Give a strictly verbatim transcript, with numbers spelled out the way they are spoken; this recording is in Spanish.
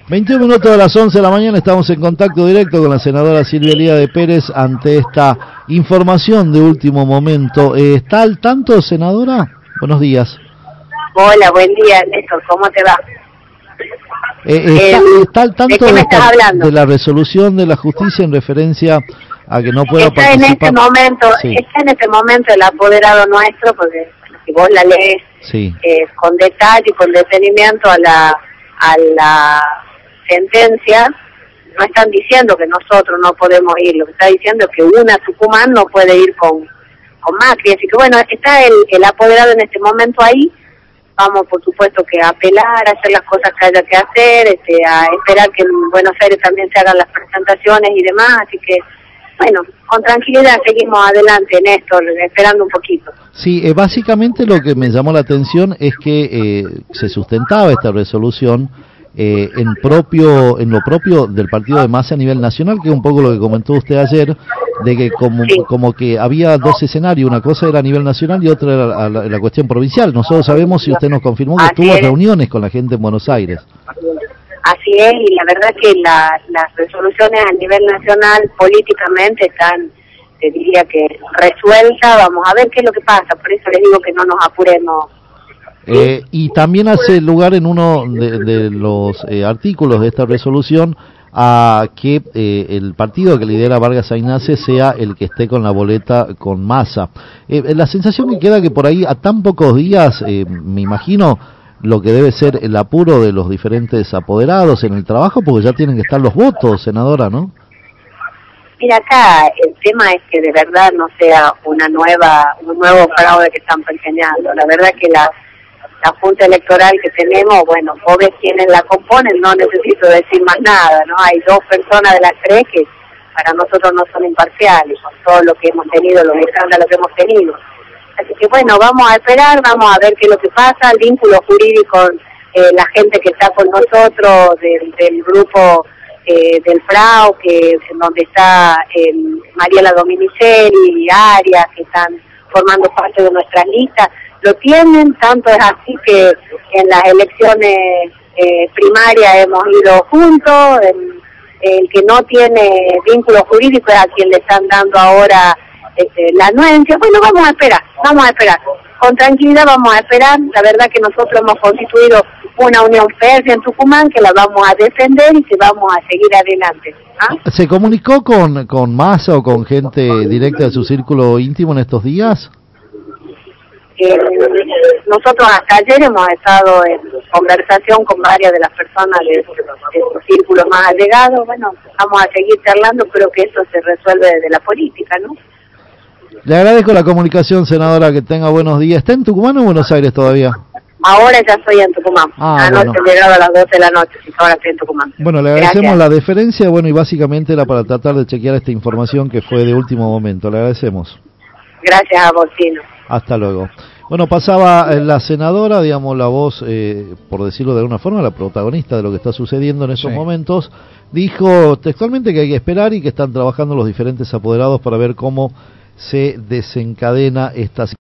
veintiún minutos de las once de la mañana, estamos en contacto directo con la senadora Silvia Elía de Pérez ante esta información de último momento. Eh, ¿Está al tanto, senadora? Buenos días. Hola, buen día, Néstor, ¿cómo te va? Eh, está, Eh, ¿Está al tanto ¿de qué me de, estás esta, hablando? de la resolución de la justicia en referencia a que no pueda Está participar? en este momento, Sí. está en este momento el apoderado nuestro, porque si vos la lees Sí. eh, con detalle y con detenimiento a la a la sentencia, no están diciendo que nosotros no podemos ir, lo que está diciendo es que una Tucumán no puede ir con, con Macri, así que bueno, está el, el apoderado en este momento ahí. Vamos, por supuesto, que a apelar, a hacer las cosas que haya que hacer, este, a esperar que en Buenos Aires también se hagan las presentaciones y demás, así que, bueno, con tranquilidad seguimos adelante, Néstor, esperando un poquito. Sí, eh, básicamente lo que me llamó la atención es que eh, se sustentaba esta resolución eh, en propio en lo propio del partido de Massa a nivel nacional, que es un poco lo que comentó usted ayer, de que como, Sí. como que había dos escenarios, una cosa era a nivel nacional y otra era la, la, la cuestión provincial. Nosotros sabemos, si usted nos confirmó, que Así tuvo es. reuniones con la gente en Buenos Aires. Así es, y la verdad que la, las resoluciones a nivel nacional políticamente están, te diría que resueltas, vamos a ver qué es lo que pasa, por eso les digo que no nos apuremos. Eh, y también hace lugar en uno de, de los eh, artículos de esta resolución a que eh, el partido que lidera Vargas Aynace sea el que esté con la boleta con Massa. Eh, la sensación que queda que por ahí a tan pocos días, eh, me imagino lo que debe ser el apuro de los diferentes apoderados en el trabajo, porque ya tienen que estar los votos, senadora, ¿no? Mira, acá el tema es que de verdad no sea una nueva, un nuevo fraude que están pergeñando. La verdad que la La Junta Electoral que tenemos, bueno, vos ves quienes la componen, no necesito decir más nada, ¿no? Hay dos personas de las tres que para nosotros no son imparciales, con todo lo que hemos tenido, los escándalos que hemos tenido. Así que bueno, vamos a esperar, vamos a ver qué es lo que pasa, el vínculo jurídico, eh, la gente que está con nosotros, del, del grupo eh, del FRAU, que en donde está eh, Mariela Dominicelli y Arias, que están formando parte de nuestra lista, lo tienen, tanto es así que en las elecciones eh, primarias hemos ido juntos, el, el que no tiene vínculo jurídico es a quien le están dando ahora este, la anuencia. Bueno, vamos a esperar, vamos a esperar, con tranquilidad vamos a esperar. La verdad que nosotros hemos constituido una unión férrea en Tucumán que la vamos a defender y que vamos a seguir adelante. ¿Ah? ¿Se comunicó con, con Massa o con gente directa de su círculo íntimo en estos días? Eh, nosotros hasta ayer hemos estado en conversación con varias de las personas de, de su círculo más allegado. Bueno, vamos a seguir charlando, pero que eso se resuelve desde la política, ¿no? Le agradezco la comunicación, senadora, que tenga buenos días. ¿Está en Tucumán o en Buenos Aires todavía? Ahora ya estoy en Tucumán. Ah, Anoche bueno. he llegado a las doce de la noche, y ahora estoy en Tucumán. Bueno, le agradecemos Gracias. la deferencia, bueno, y básicamente era para tratar de chequear esta información que fue de último momento. Le agradecemos. Gracias a vos, Tino. Hasta luego. Bueno, pasaba eh, la senadora, digamos, la voz, eh, por decirlo de alguna forma, la protagonista de lo que está sucediendo en esos Sí. momentos, dijo textualmente que hay que esperar y que están trabajando los diferentes apoderados para ver cómo se desencadena esta situación.